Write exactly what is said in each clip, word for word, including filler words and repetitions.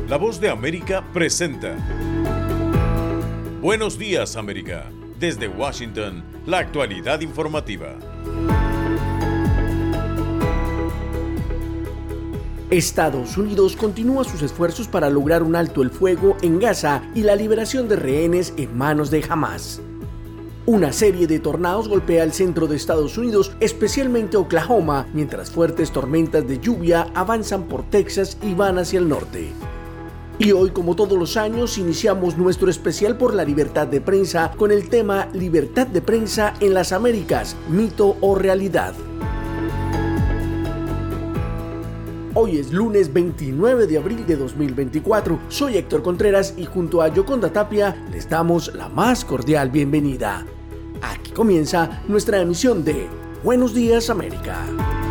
La Voz de América presenta Buenos Días, América. Desde Washington, la actualidad informativa. Estados Unidos continúa sus esfuerzos para lograr un alto el fuego en Gaza y la liberación de rehenes en manos de Hamas. Una serie de tornados golpea el centro de Estados Unidos, especialmente Oklahoma, mientras fuertes tormentas de lluvia avanzan por Texas y van hacia el norte. Y hoy, como todos los años, iniciamos nuestro especial por la libertad de prensa con el tema Libertad de prensa en las Américas, mito o realidad. Hoy es lunes veintinueve de abril de dos mil veinticuatro. Soy Héctor Contreras y junto a Yoconda Tapia les damos la más cordial bienvenida. Aquí comienza nuestra emisión de Buenos Días, América.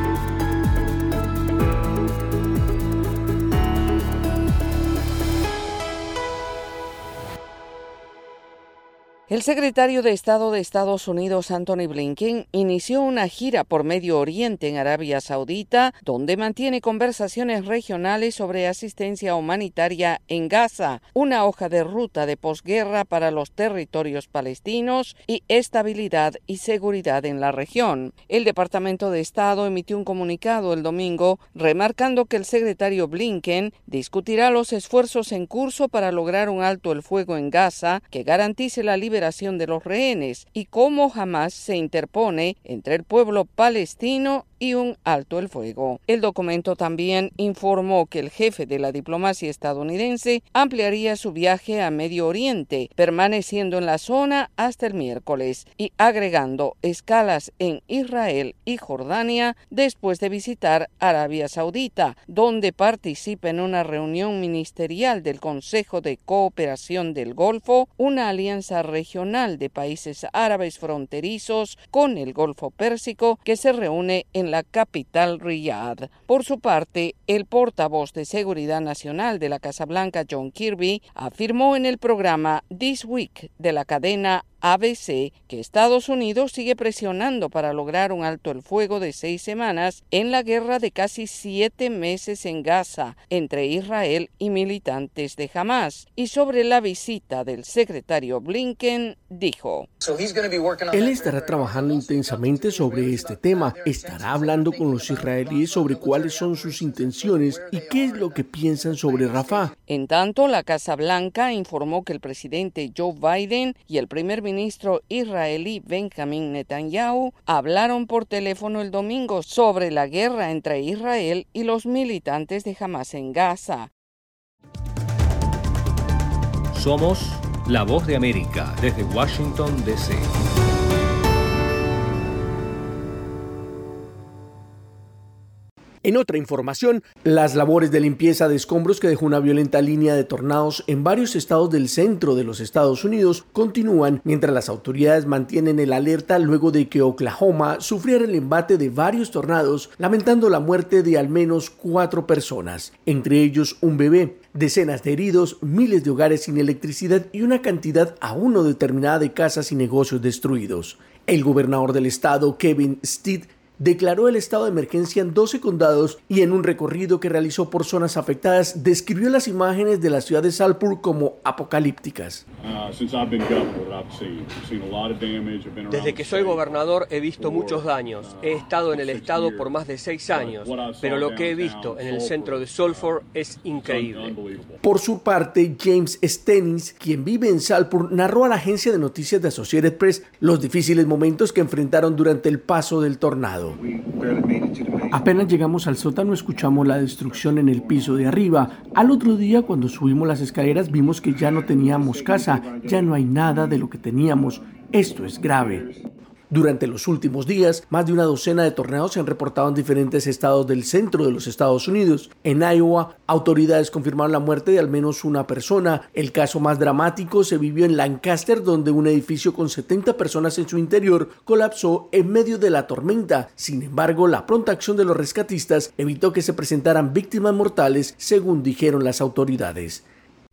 El secretario de Estado de Estados Unidos, Antony Blinken, inició una gira por Medio Oriente en Arabia Saudita, donde mantiene conversaciones regionales sobre asistencia humanitaria en Gaza, una hoja de ruta de posguerra para los territorios palestinos y estabilidad y seguridad en la región. El Departamento de Estado emitió un comunicado el domingo, remarcando que el secretario Blinken discutirá los esfuerzos en curso para lograr un alto el fuego en Gaza que garantice la liberación de los rehenes y cómo Hamas se interpone entre el pueblo palestino y un alto el fuego. El documento también informó que el jefe de la diplomacia estadounidense ampliaría su viaje a Medio Oriente, permaneciendo en la zona hasta el miércoles y agregando escalas en Israel y Jordania después de visitar Arabia Saudita, donde participa en una reunión ministerial del Consejo de Cooperación del Golfo, una alianza regional de países árabes fronterizos con el Golfo Pérsico que se reúne en la capital Riyadh. Por su parte, el portavoz de Seguridad Nacional de la Casa Blanca, John Kirby, afirmó en el programa This Week de la cadena A B C que Estados Unidos sigue presionando para lograr un alto el fuego de seis semanas en la guerra de casi siete meses en Gaza entre Israel y militantes de Hamas. Y sobre la visita del secretario Blinken, dijo: Él estará trabajando intensamente sobre este tema, estará hablando con los israelíes sobre cuáles son sus intenciones y qué es lo que piensan sobre Rafah. En tanto, la Casa Blanca informó que el presidente Joe Biden y el primer ministro israelí Benjamin Netanyahu hablaron por teléfono el domingo sobre la guerra entre Israel y los militantes de Hamas en Gaza. Somos La Voz de América desde Washington, D C En otra información, las labores de limpieza de escombros que dejó una violenta línea de tornados en varios estados del centro de los Estados Unidos continúan mientras las autoridades mantienen el alerta luego de que Oklahoma sufriera el embate de varios tornados, lamentando la muerte de al menos cuatro personas, entre ellos un bebé, decenas de heridos, miles de hogares sin electricidad y una cantidad aún no determinada de casas y negocios destruidos. El gobernador del estado, Kevin Stitt, declaró el estado de emergencia en doce condados y en un recorrido que realizó por zonas afectadas describió las imágenes de la ciudad de Saltburg como apocalípticas. Desde que soy gobernador he visto muchos daños. He estado en el estado por más de seis años, pero lo que he visto en el centro de Saltburg es increíble. Por su parte, James Stennis, quien vive en Saltburg, narró a la agencia de noticias de Associated Press los difíciles momentos que enfrentaron durante el paso del tornado. Apenas llegamos al sótano escuchamos la destrucción en el piso de arriba. Al otro día, cuando subimos las escaleras, vimos que ya no teníamos casa, ya no hay nada de lo que teníamos. Esto es grave. Durante los últimos días, más de una docena de tornados se han reportado en diferentes estados del centro de los Estados Unidos. En Iowa, autoridades confirmaron la muerte de al menos una persona. El caso más dramático se vivió en Lancaster, donde un edificio con setenta personas en su interior colapsó en medio de la tormenta. Sin embargo, la pronta acción de los rescatistas evitó que se presentaran víctimas mortales, según dijeron las autoridades.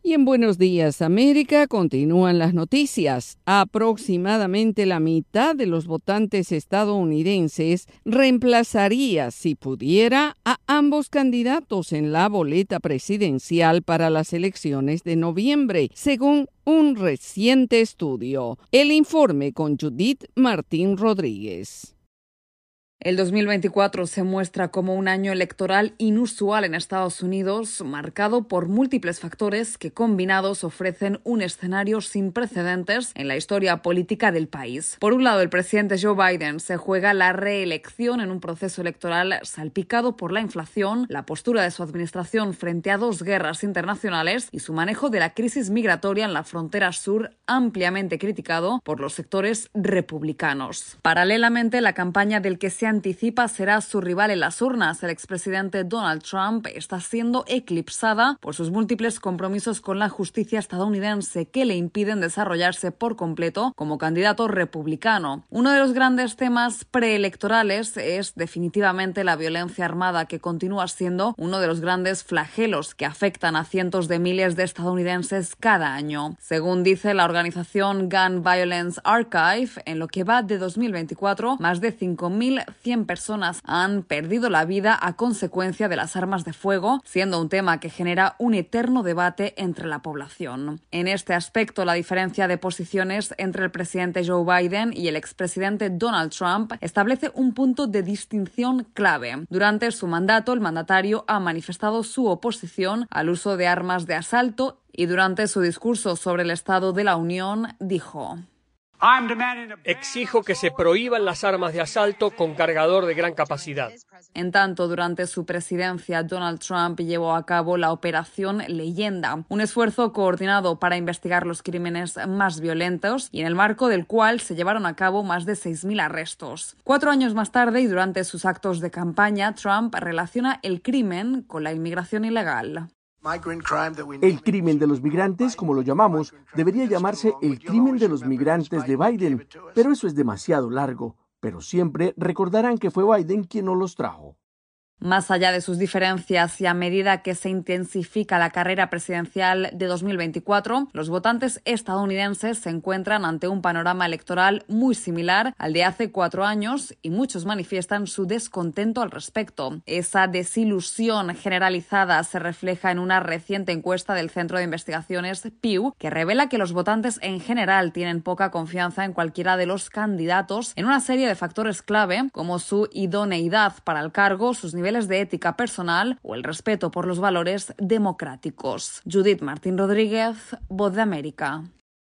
Y en Buenos Días América continúan las noticias. Aproximadamente la mitad de los votantes estadounidenses reemplazaría, si pudiera, a ambos candidatos en la boleta presidencial para las elecciones de noviembre, según un reciente estudio. El informe con Judith Martín Rodríguez. El dos mil veinticuatro se muestra como un año electoral inusual en Estados Unidos, marcado por múltiples factores que combinados ofrecen un escenario sin precedentes en la historia política del país. Por un lado, el presidente Joe Biden se juega la reelección en un proceso electoral salpicado por la inflación, la postura de su administración frente a dos guerras internacionales y su manejo de la crisis migratoria en la frontera sur, ampliamente criticado por los sectores republicanos. Paralelamente, la campaña del que se anticipa será su rival en las urnas, el expresidente Donald Trump, está siendo eclipsada por sus múltiples compromisos con la justicia estadounidense que le impiden desarrollarse por completo como candidato republicano. Uno de los grandes temas preelectorales es definitivamente la violencia armada, que continúa siendo uno de los grandes flagelos que afectan a cientos de miles de estadounidenses cada año. Según dice la organización Gun Violence Archive, en lo que va de dos mil veinticuatro, más de cinco mil cien personas han perdido la vida a consecuencia de las armas de fuego, siendo un tema que genera un eterno debate entre la población. En este aspecto, la diferencia de posiciones entre el presidente Joe Biden y el expresidente Donald Trump establece un punto de distinción clave. Durante su mandato, el mandatario ha manifestado su oposición al uso de armas de asalto y durante su discurso sobre el Estado de la Unión dijo: Exijo que se prohíban las armas de asalto con cargador de gran capacidad. En tanto, durante su presidencia, Donald Trump llevó a cabo la Operación Leyenda, un esfuerzo coordinado para investigar los crímenes más violentos y en el marco del cual se llevaron a cabo más de seis mil arrestos. Cuatro años más tarde y durante sus actos de campaña, Trump relaciona el crimen con la inmigración ilegal. El crimen de los migrantes, como lo llamamos, debería llamarse el crimen de los migrantes de Biden, pero eso es demasiado largo. Pero siempre recordarán que fue Biden quien nos los trajo. Más allá de sus diferencias y a medida que se intensifica la carrera presidencial de dos mil veinticuatro, los votantes estadounidenses se encuentran ante un panorama electoral muy similar al de hace cuatro años y muchos manifiestan su descontento al respecto. Esa desilusión generalizada se refleja en una reciente encuesta del Centro de Investigaciones Pew, que revela que los votantes en general tienen poca confianza en cualquiera de los candidatos en una serie de factores clave como su idoneidad para el cargo, sus niveles de ética personal o el respeto por los valores democráticos. Judith Martín Rodríguez, Voz de América.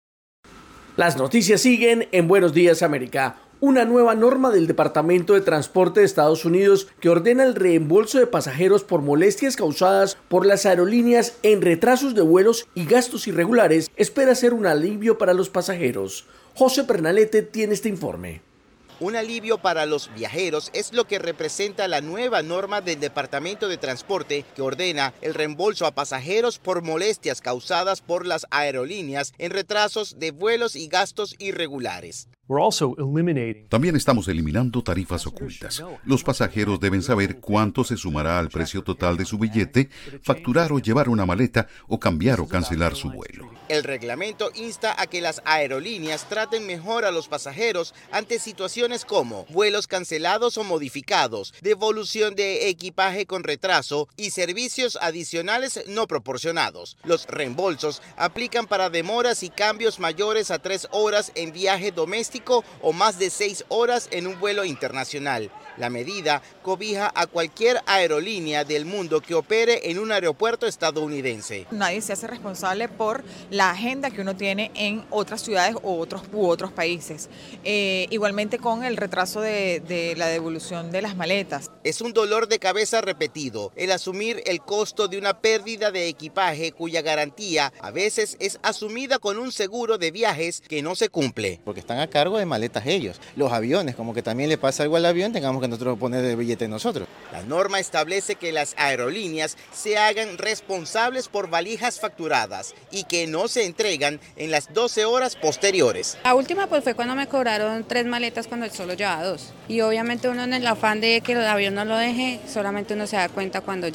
Las noticias siguen en Buenos Días América. Una nueva norma del Departamento de Transporte de Estados Unidos que ordena el reembolso de pasajeros por molestias causadas por las aerolíneas en retrasos de vuelos y gastos irregulares espera ser un alivio para los pasajeros. José Pernalete tiene este informe. Un alivio para los viajeros es lo que representa la nueva norma del Departamento de Transporte que ordena el reembolso a pasajeros por molestias causadas por las aerolíneas en retrasos de vuelos y gastos irregulares. También estamos eliminando tarifas ocultas. Los pasajeros deben saber cuánto se sumará al precio total de su billete, facturar o llevar una maleta o cambiar o cancelar su vuelo. El reglamento insta a que las aerolíneas traten mejor a los pasajeros ante situaciones como vuelos cancelados o modificados, devolución de equipaje con retraso y servicios adicionales no proporcionados. Los reembolsos aplican para demoras y cambios mayores a tres horas en viaje doméstico o más de seis horas en un vuelo internacional. La medida cobija a cualquier aerolínea del mundo que opere en un aeropuerto estadounidense. Nadie se hace responsable por la agenda que uno tiene en otras ciudades u otros, u otros países. Eh, igualmente con el retraso de, de la devolución de las maletas. Es un dolor de cabeza repetido el asumir el costo de una pérdida de equipaje cuya garantía a veces es asumida con un seguro de viajes que no se cumple. Porque están a cargo de maletas ellos. Los aviones, como que también le pasa algo al avión, tengamos que nosotros poner el billete nosotros. La norma establece que las aerolíneas se hagan responsables por valijas facturadas y que no se entregan en las doce horas posteriores. La última pues fue cuando me cobraron tres maletas cuando solo llevaba dos. Y obviamente uno en el afán de que el avión no lo deje, solamente uno se da cuenta cuando ya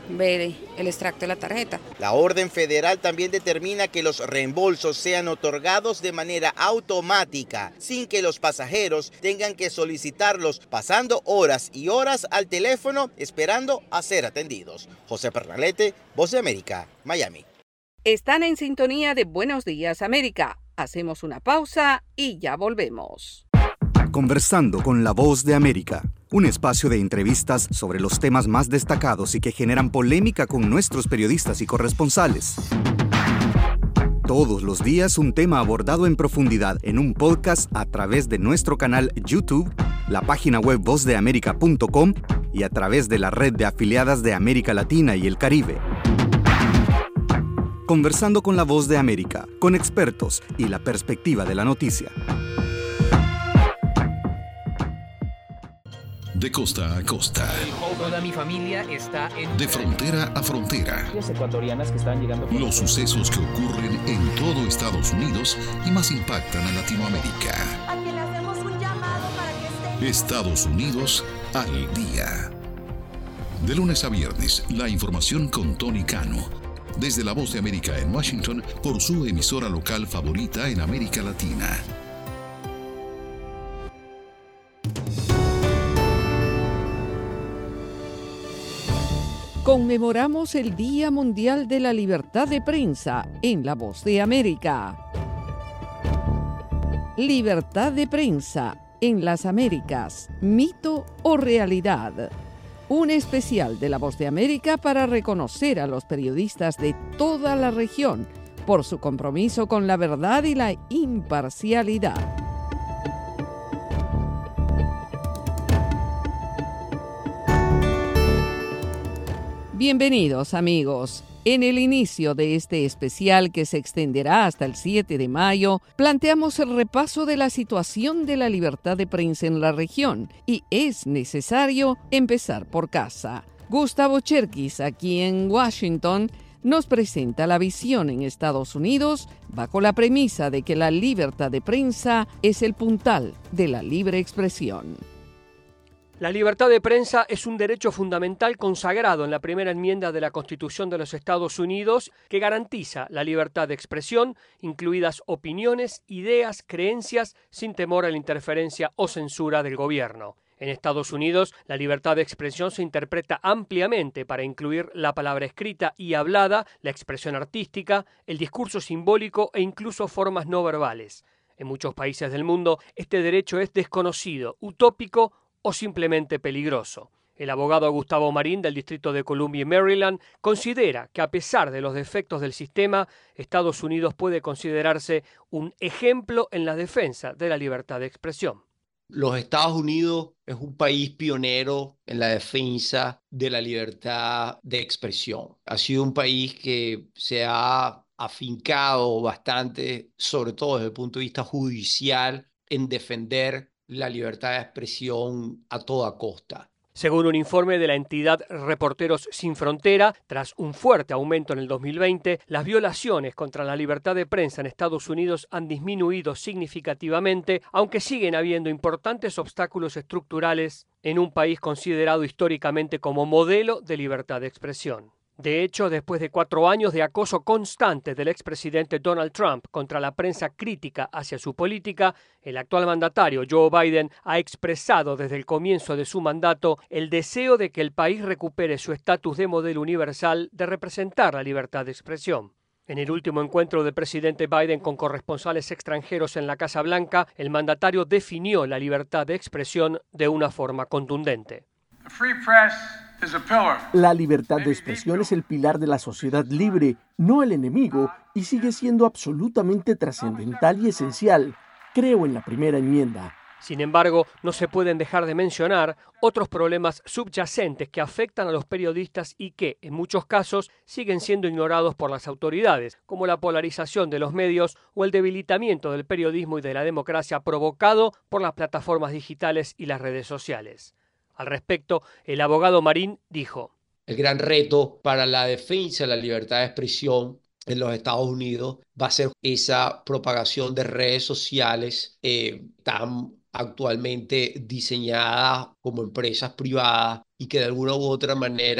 ver el extracto de la tarjeta. La orden federal también determina que los reembolsos sean otorgados de manera automática, sin que los pasajeros tengan que solicitarlos pasando horas y horas al teléfono esperando a ser atendidos. José Pernalete, Voz de América, Miami. Están en sintonía de Buenos Días América. Hacemos una pausa y ya volvemos. Conversando con la Voz de América, un espacio de entrevistas sobre los temas más destacados y que generan polémica con nuestros periodistas y corresponsales. Todos los días un tema abordado en profundidad en un podcast a través de nuestro canal YouTube, la página web voz de américa punto com y a través de la red de afiliadas de América Latina y el Caribe. Conversando con la Voz de América, con expertos y la perspectiva de la noticia. De costa a costa. Toda mi familia está en... De frontera a frontera. Ecuatorianas que están llegando... Los sucesos que ocurren en todo Estados Unidos y más impactan a Latinoamérica. A quien le hacemos un llamado para que esté... Estados Unidos al día. De lunes a viernes, la información con Tony Cano. Desde la Voz de América en Washington, por su emisora local favorita en América Latina. Conmemoramos el Día Mundial de la Libertad de Prensa en La Voz de América. Libertad de prensa en las Américas, ¿mito o realidad? Un especial de La Voz de América para reconocer a los periodistas de toda la región por su compromiso con la verdad y la imparcialidad. Bienvenidos, amigos. En el inicio de este especial, que se extenderá hasta el siete de mayo, planteamos el repaso de la situación de la libertad de prensa en la región y es necesario empezar por casa. Gustavo Cherkis, aquí en Washington, nos presenta la visión en Estados Unidos bajo la premisa de que la libertad de prensa es el puntal de la libre expresión. La libertad de prensa es un derecho fundamental consagrado en la primera enmienda de la Constitución de los Estados Unidos que garantiza la libertad de expresión, incluidas opiniones, ideas, creencias, sin temor a la interferencia o censura del gobierno. En Estados Unidos, la libertad de expresión se interpreta ampliamente para incluir la palabra escrita y hablada, la expresión artística, el discurso simbólico e incluso formas no verbales. En muchos países del mundo, este derecho es desconocido, utópico o simplemente peligroso. El abogado Gustavo Marín, del Distrito de Columbia y Maryland, considera que a pesar de los defectos del sistema, Estados Unidos puede considerarse un ejemplo en la defensa de la libertad de expresión. Los Estados Unidos es un país pionero en la defensa de la libertad de expresión. Ha sido un país que se ha afincado bastante, sobre todo desde el punto de vista judicial, en defender la libertad de expresión a toda costa. Según un informe de la entidad Reporteros Sin Frontera, tras un fuerte aumento en el dos mil veinte, las violaciones contra la libertad de prensa en Estados Unidos han disminuido significativamente, aunque siguen habiendo importantes obstáculos estructurales en un país considerado históricamente como modelo de libertad de expresión. De hecho, después de cuatro años de acoso constante del expresidente Donald Trump contra la prensa crítica hacia su política, el actual mandatario Joe Biden ha expresado desde el comienzo de su mandato el deseo de que el país recupere su estatus de modelo universal de representar la libertad de expresión. En el último encuentro del presidente Biden con corresponsales extranjeros en la Casa Blanca, el mandatario definió la libertad de expresión de una forma contundente. The free press La libertad de expresión es el pilar de la sociedad libre, no el enemigo, y sigue siendo absolutamente trascendental y esencial. Creo en la primera enmienda. Sin embargo, no se pueden dejar de mencionar otros problemas subyacentes que afectan a los periodistas y que, en muchos casos, siguen siendo ignorados por las autoridades, como la polarización de los medios o el debilitamiento del periodismo y de la democracia provocado por las plataformas digitales y las redes sociales. Al respecto, el abogado Marín dijo: el gran reto para la defensa de la libertad de expresión en los Estados Unidos va a ser esa propagación de redes sociales eh, tan actualmente diseñadas como empresas privadas y que de alguna u otra manera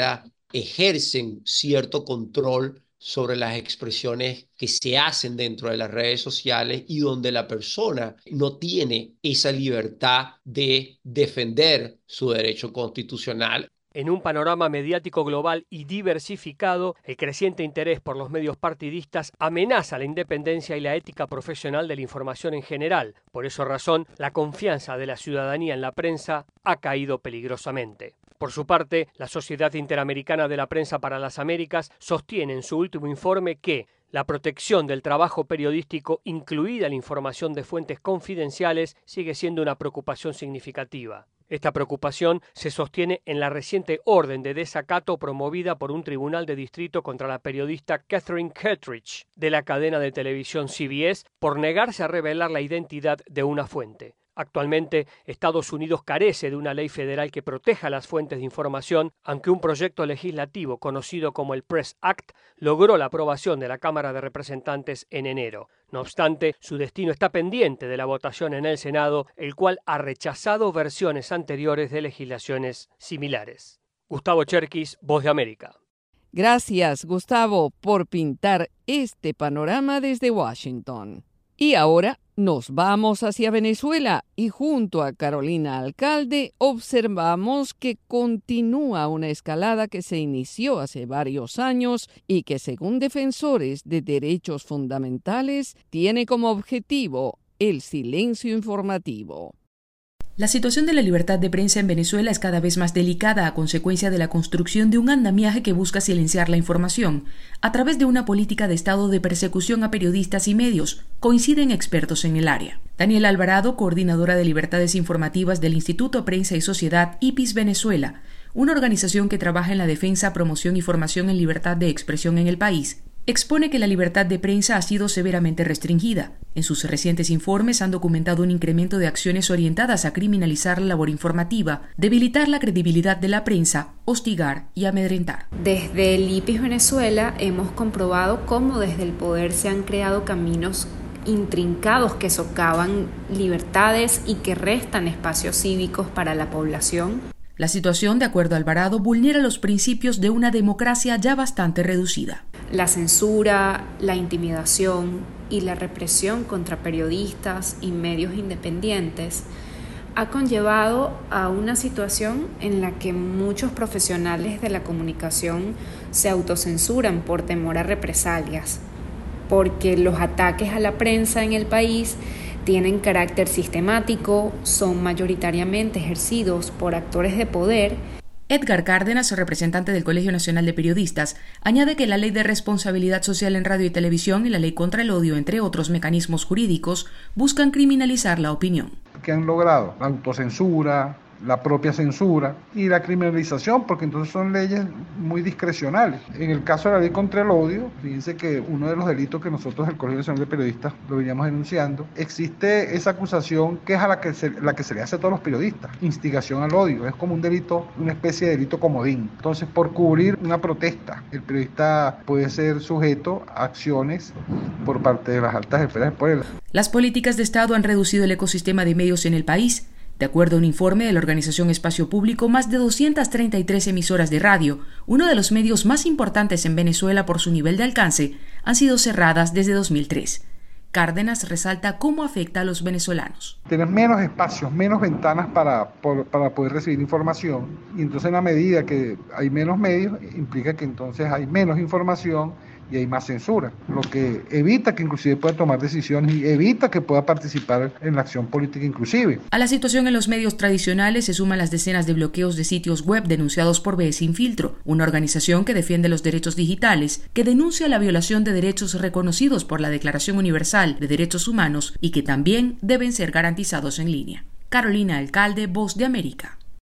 ejercen cierto control sobre las expresiones que se hacen dentro de las redes sociales y donde la persona no tiene esa libertad de defender su derecho constitucional. En un panorama mediático global y diversificado, el creciente interés por los medios partidistas amenaza la independencia y la ética profesional de la información en general. Por esa razón, la confianza de la ciudadanía en la prensa ha caído peligrosamente. Por su parte, la Sociedad Interamericana de la Prensa para las Américas sostiene en su último informe que la protección del trabajo periodístico, incluida la información de fuentes confidenciales, sigue siendo una preocupación significativa. Esta preocupación se sostiene en la reciente orden de desacato promovida por un tribunal de distrito contra la periodista Catherine Kittredge de la cadena de televisión C B S por negarse a revelar la identidad de una fuente. Actualmente, Estados Unidos carece de una ley federal que proteja las fuentes de información, aunque un proyecto legislativo conocido como el Press Act logró la aprobación de la Cámara de Representantes en enero. No obstante, su destino está pendiente de la votación en el Senado, el cual ha rechazado versiones anteriores de legislaciones similares. Gustavo Cherkis, Voz de América. Gracias, Gustavo, por pintar este panorama desde Washington. Y ahora nos vamos hacia Venezuela y junto a Carolina Alcalde observamos que continúa una escalada que se inició hace varios años y que, según defensores de derechos fundamentales, tiene como objetivo el silencio informativo. La situación de la libertad de prensa en Venezuela es cada vez más delicada a consecuencia de la construcción de un andamiaje que busca silenciar la información a través de una política de Estado de persecución a periodistas y medios, coinciden expertos en el área. Daniela Alvarado, coordinadora de libertades informativas del Instituto Prensa y Sociedad I P I S Venezuela, una organización que trabaja en la defensa, promoción y formación en libertad de expresión en el país, expone que la libertad de prensa ha sido severamente restringida. En sus recientes informes han documentado un incremento de acciones orientadas a criminalizar la labor informativa, debilitar la credibilidad de la prensa, hostigar y amedrentar. Desde el I P I S Venezuela hemos comprobado cómo desde el poder se han creado caminos intrincados que socavan libertades y que restan espacios cívicos para la población. La situación, de acuerdo a Alvarado, vulnera los principios de una democracia ya bastante reducida. La censura, la intimidación y la represión contra periodistas y medios independientes ha conllevado a una situación en la que muchos profesionales de la comunicación se autocensuran por temor a represalias, porque los ataques a la prensa en el país tienen carácter sistemático, son mayoritariamente ejercidos por actores de poder. Edgar Cárdenas, representante del Colegio Nacional de Periodistas, añade que la Ley de Responsabilidad Social en Radio y Televisión y la Ley contra el Odio, entre otros mecanismos jurídicos, buscan criminalizar la opinión. ¿Qué han logrado? La autocensura, la propia censura y la criminalización, porque entonces son leyes muy discrecionales. En el caso de la ley contra el odio, fíjense que uno de los delitos que nosotros del Colegio Nacional de Periodistas lo veníamos denunciando, existe esa acusación que es a la que se, la que se le hace a todos los periodistas, instigación al odio, es como un delito, una especie de delito comodín. Entonces, por cubrir una protesta, el periodista puede ser sujeto a acciones por parte de las altas esferas del poder. Las políticas de Estado han reducido el ecosistema de medios en el país. De acuerdo a un informe de la organización Espacio Público, más de doscientas treinta y tres emisoras de radio, uno de los medios más importantes en Venezuela por su nivel de alcance, han sido cerradas desde dos mil tres. Cárdenas resalta cómo afecta a los venezolanos. Tienes menos espacios, menos ventanas para, por, para poder recibir información, y entonces en la medida que hay menos medios, implica que entonces hay menos información y hay más censura, lo que evita que inclusive pueda tomar decisiones y evita que pueda participar en la acción política inclusive. A la situación en los medios tradicionales se suman las decenas de bloqueos de sitios web denunciados por B Sin Filtro, una organización que defiende los derechos digitales, que denuncia la violación de derechos reconocidos por la Declaración Universal de Derechos Humanos y que también deben ser garantizados en línea. Carolina Alcalde, Voz de América.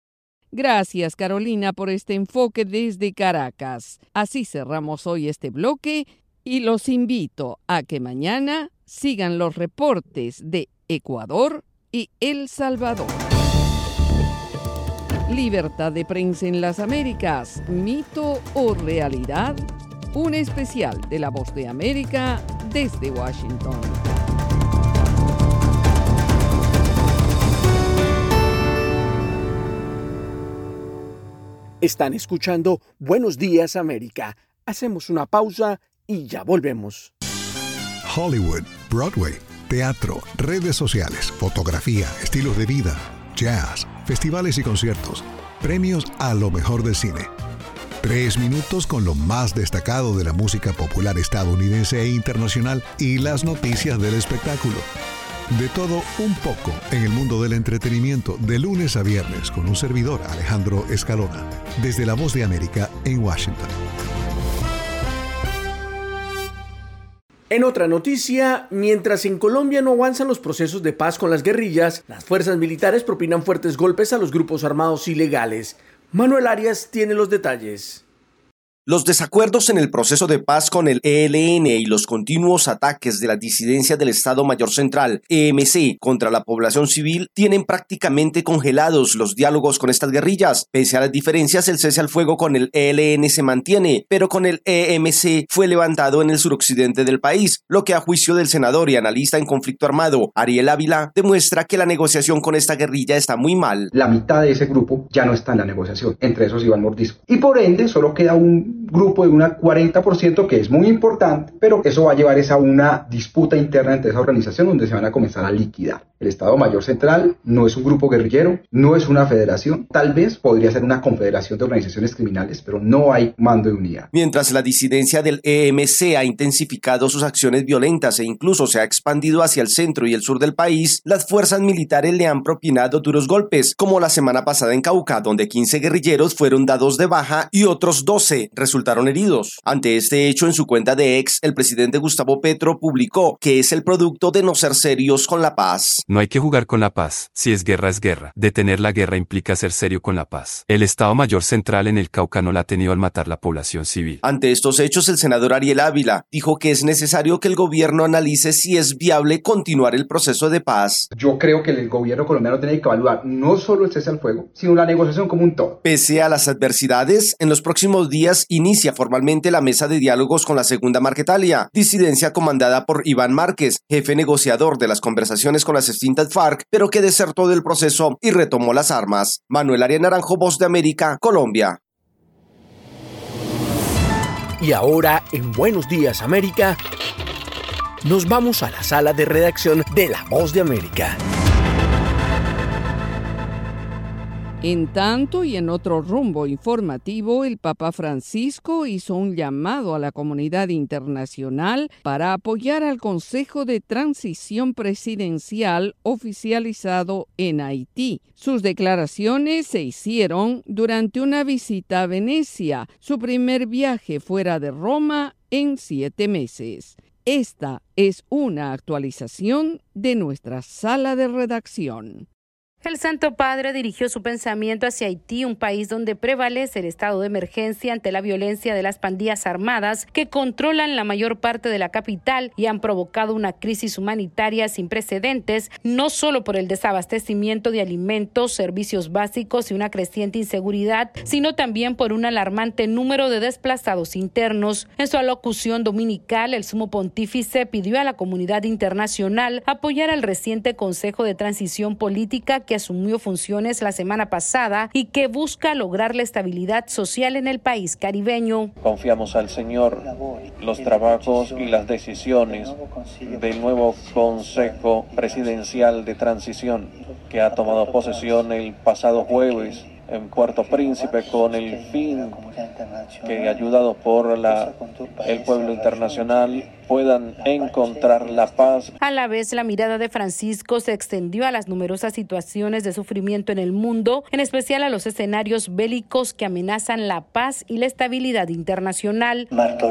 Gracias, Carolina, por este enfoque desde Caracas. Así cerramos hoy este bloque y los invito a que mañana sigan los reportes de Ecuador y El Salvador. Libertad de prensa en las Américas, mito o realidad. Un especial de La Voz de América desde Washington. Están escuchando Buenos Días América. Hacemos una pausa y ya volvemos. Hollywood, Broadway, teatro, redes sociales, fotografía, estilos de vida, jazz, festivales y conciertos, premios a lo mejor del cine. Tres minutos con lo más destacado de la música popular estadounidense e internacional y las noticias del espectáculo. De todo un poco en el mundo del entretenimiento de lunes a viernes con un servidor, Alejandro Escalona, desde La Voz de América en Washington. En otra noticia, mientras en Colombia no avanzan los procesos de paz con las guerrillas, las fuerzas militares propinan fuertes golpes a los grupos armados ilegales. Manuel Arias tiene los detalles. Los desacuerdos en el proceso de paz con el E L N y los continuos ataques de las disidencias del Estado Mayor Central, E M C, contra la población civil tienen prácticamente congelados los diálogos con estas guerrillas. Pese a las diferencias, el cese al fuego con el E L N se mantiene, pero con el E M C fue levantado en el suroccidente del país, lo que a juicio del senador y analista en conflicto armado, Ariel Ávila, demuestra que la negociación con esta guerrilla está muy mal. La mitad de ese grupo ya no está en la negociación, entre esos Iván Mordisco. Y por ende solo queda un grupo de un cuarenta por ciento que es muy importante, pero eso va a llevar a una disputa interna entre esa organización donde se van a comenzar a liquidar. El Estado Mayor Central no es un grupo guerrillero, no es una federación, tal vez podría ser una confederación de organizaciones criminales, pero no hay mando de unidad. Mientras la disidencia del E M C ha intensificado sus acciones violentas e incluso se ha expandido hacia el centro y el sur del país, las fuerzas militares le han propinado duros golpes, como la semana pasada en Cauca, donde quince guerrilleros fueron dados de baja y otros doce resultaron heridos. Ante este hecho, en su cuenta de X, el presidente Gustavo Petro publicó que es el producto de no ser serios con la paz. No hay que jugar con la paz. Si es guerra, es guerra. Detener la guerra implica ser serio con la paz. El Estado Mayor Central en el Cauca no la ha tenido al matar la población civil. Ante estos hechos, el senador Ariel Ávila dijo que es necesario que el gobierno analice si es viable continuar el proceso de paz. Yo creo que el gobierno colombiano tiene que evaluar no solo el cese al fuego, sino la negociación como un todo. Pese a las adversidades, en los próximos días inicia formalmente la mesa de diálogos con la Segunda Marquetalia, disidencia comandada por Iván Márquez, jefe negociador de las conversaciones con las extintas FARC, pero que desertó del proceso y retomó las armas. Manuel Arias Naranjo, Voz de América, Colombia. Y ahora, en Buenos Días América, nos vamos a la sala de redacción de La Voz de América. En tanto y en otro rumbo informativo, el Papa Francisco hizo un llamado a la comunidad internacional para apoyar al Consejo de Transición Presidencial oficializado en Haití. Sus declaraciones se hicieron durante una visita a Venecia, su primer viaje fuera de Roma en siete meses. Esta es una actualización de nuestra sala de redacción. El Santo Padre dirigió su pensamiento hacia Haití, un país donde prevalece el estado de emergencia ante la violencia de las pandillas armadas que controlan la mayor parte de la capital y han provocado una crisis humanitaria sin precedentes, no solo por el desabastecimiento de alimentos, servicios básicos y una creciente inseguridad, sino también por un alarmante número de desplazados internos. En su alocución dominical, el sumo pontífice pidió a la comunidad internacional apoyar al reciente Consejo de Transición Política que asumió funciones la semana pasada y que busca lograr la estabilidad social en el país caribeño. Confiamos al Señor los trabajos y las decisiones del nuevo Consejo Presidencial de Transición que ha tomado posesión el pasado jueves en Puerto Príncipe con el fin que, ayudados por la, el pueblo internacional, puedan encontrar la paz. A la vez, la mirada de Francisco se extendió a las numerosas situaciones de sufrimiento en el mundo, en especial a los escenarios bélicos que amenazan la paz y la estabilidad internacional.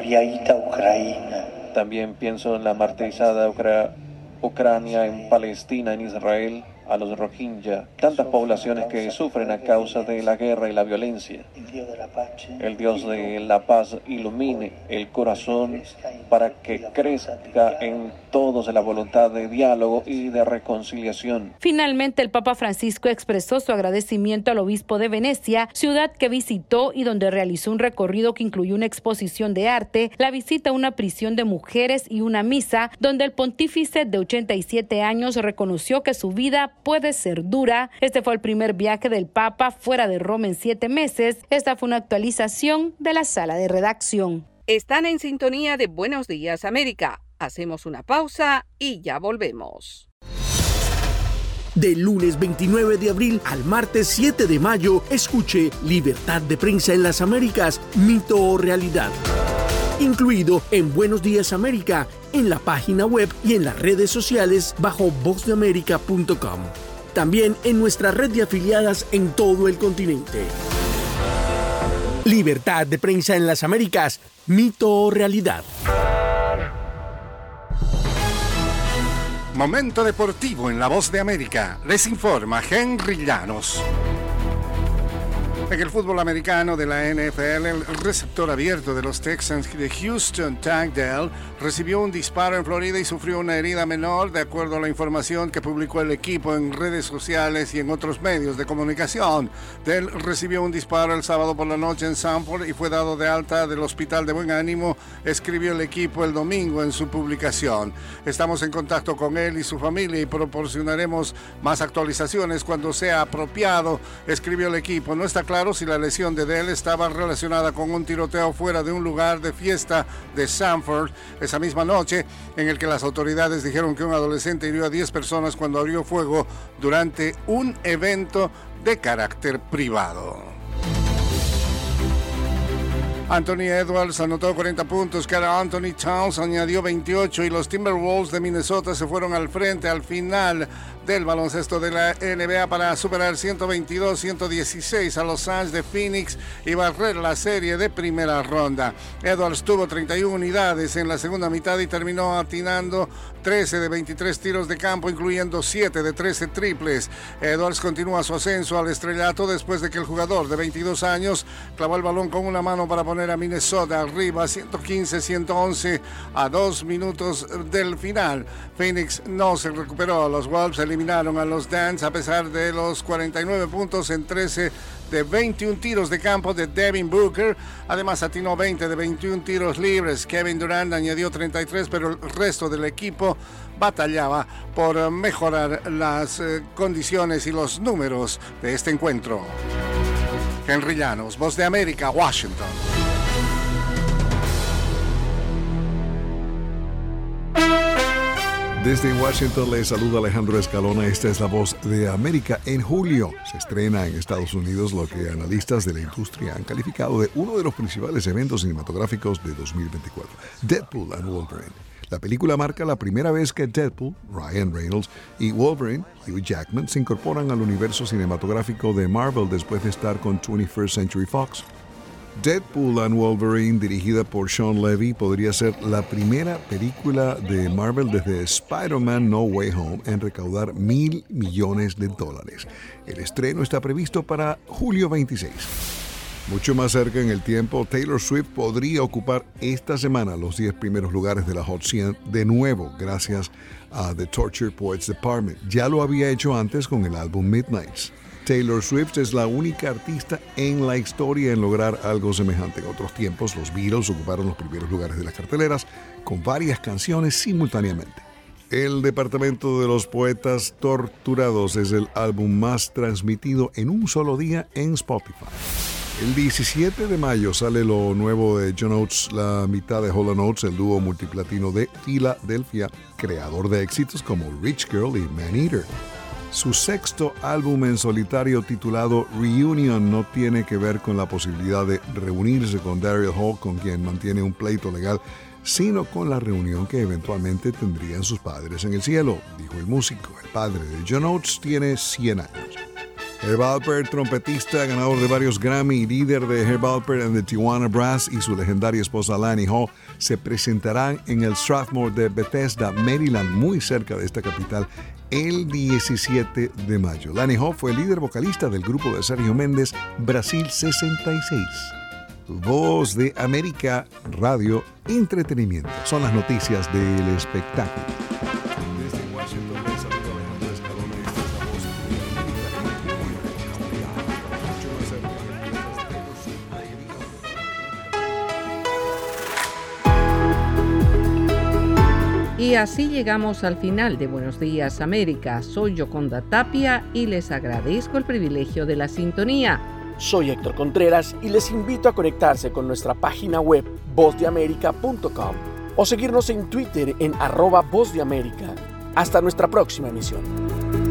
También pienso en la martirizada Ucra- Ucrania, en Palestina, en Israel, a los Rohingya, tantas poblaciones que sufren a causa de la guerra y la violencia. El Dios de la paz ilumine el corazón para que crezca en todos la voluntad de diálogo y de reconciliación. Finalmente, el Papa Francisco expresó su agradecimiento al obispo de Venecia, ciudad que visitó y donde realizó un recorrido que incluyó una exposición de arte, la visita a una prisión de mujeres y una misa, donde el pontífice de ochenta y siete años reconoció que su vida puede ser dura. Este fue el primer viaje del Papa fuera de Roma en siete meses. Esta fue una actualización de la sala de redacción. Están en sintonía de Buenos Días América. Hacemos una pausa y ya volvemos. Del lunes veintinueve de abril al martes siete de mayo, escuche Libertad de Prensa en las Américas, mito o realidad. Incluido en Buenos Días América, en la página web y en las redes sociales bajo voz de américa punto com. También en nuestra red de afiliadas en todo el continente. Libertad de Prensa en las Américas, mito o realidad. Momento deportivo en La Voz de América. Les informa Henry Llanos. En el fútbol americano de la N F L, el receptor abierto de los Texans de Houston, Tank Dell, recibió un disparo en Florida y sufrió una herida menor, de acuerdo a la información que publicó el equipo en redes sociales y en otros medios de comunicación. Dell recibió un disparo el sábado por la noche en Sanford y fue dado de alta del Hospital de Buen Ánimo, escribió el equipo el domingo en su publicación. Estamos en contacto con él y su familia y proporcionaremos más actualizaciones cuando sea apropiado, escribió el equipo. No está claro si la lesión de Dell estaba relacionada con un tiroteo fuera de un lugar de fiesta de Sanford esa misma noche, en el que las autoridades dijeron que un adolescente hirió a diez personas cuando abrió fuego durante un evento de carácter privado. Anthony Edwards anotó cuarenta puntos, Karl Anthony Towns añadió veintiocho y los Timberwolves de Minnesota se fueron al frente al final del baloncesto de la N B A para superar ciento veintidós a ciento dieciséis a los Suns de Phoenix y barrer la serie de primera ronda. Edwards tuvo treinta y una unidades en la segunda mitad y terminó atinando trece de veintitrés tiros de campo, incluyendo siete de trece triples. Edwards continúa su ascenso al estrellato después de que el jugador de veintidós años clavó el balón con una mano para poner a Minnesota arriba ciento quince a ciento once a dos minutos del final. Phoenix no se recuperó. Los Wolves eliminaron a los Dance a pesar de los cuarenta y nueve puntos en trece de veintiún tiros de campo de Devin Booker. Además atinó veinte de veintiún tiros libres. Kevin Durant añadió treinta y tres, pero el resto del equipo batallaba por mejorar las eh, condiciones y los números de este encuentro. Henry Llanos, Voz de América, Washington. Desde Washington les saluda Alejandro Escalona. Esta es La Voz de América. En julio se estrena en Estados Unidos lo que analistas de la industria han calificado de uno de los principales eventos cinematográficos de dos mil veinticuatro, Deadpool and Wolverine. La película marca la primera vez que Deadpool, Ryan Reynolds, y Wolverine, Hugh Jackman, se incorporan al universo cinematográfico de Marvel después de estar con twenty-first Century Fox. Deadpool and Wolverine, dirigida por Sean Levy, podría ser la primera película de Marvel desde Spider-Man No Way Home en recaudar mil millones de dólares. El estreno está previsto para julio veintiséis. Mucho más cerca en el tiempo, Taylor Swift podría ocupar esta semana los diez primeros lugares de la Hot cien de nuevo, gracias a The Tortured Poets Department. Ya lo había hecho antes con el álbum Midnights. Taylor Swift es la única artista en la historia en lograr algo semejante. En otros tiempos, los Beatles ocuparon los primeros lugares de las carteleras con varias canciones simultáneamente. El Departamento de los Poetas Torturados es el álbum más transmitido en un solo día en Spotify. El diecisiete de mayo sale lo nuevo de John Oates, la mitad de Hall and Oates, el dúo multiplatino de Filadelfia, creador de éxitos como Rich Girl y Man Eater. Su sexto álbum en solitario titulado Reunion no tiene que ver con la posibilidad de reunirse con Daryl Hall, con quien mantiene un pleito legal, sino con la reunión que eventualmente tendrían sus padres en el cielo, dijo el músico. El padre de John Oates tiene cien años. Herb Alpert, trompetista, ganador de varios Grammy y líder de Herb Alpert and the Tijuana Brass, y su legendaria esposa Lani Hall se presentarán en el Strathmore de Bethesda, Maryland, muy cerca de esta capital, el diecisiete de mayo. Lani Hall fue líder vocalista del grupo de Sergio Méndez, Brasil sesenta y seis. Voz de América, Radio, Entretenimiento. Son las noticias del espectáculo. Desde Washington, les saluda Alejandro Escalona. Esta es la Voz de América. Y así llegamos al final de Buenos Días América. Soy Yoconda Tapia y les agradezco el privilegio de la sintonía. Soy Héctor Contreras y les invito a conectarse con nuestra página web voz de américa punto com o seguirnos en Twitter en arroba Voz de América. Hasta nuestra próxima emisión.